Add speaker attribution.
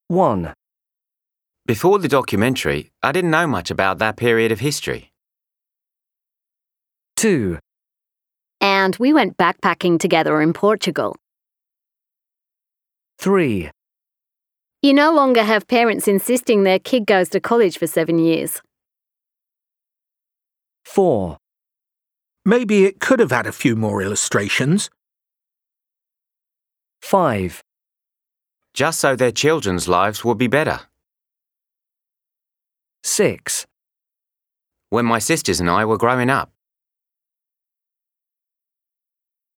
Speaker 1: 1,
Speaker 2: Before the documentary, I didn't know much about that period of history.
Speaker 1: 2,
Speaker 3: And we went backpacking together in Portugal.
Speaker 1: 3,
Speaker 3: You no longer have parents insisting their kid goes to college for 7 years.
Speaker 1: 4,
Speaker 4: Maybe it could have had a few more illustrations.
Speaker 1: 5,
Speaker 2: Just so their children's lives would be better.
Speaker 1: 6,
Speaker 2: When my sisters and I were growing up,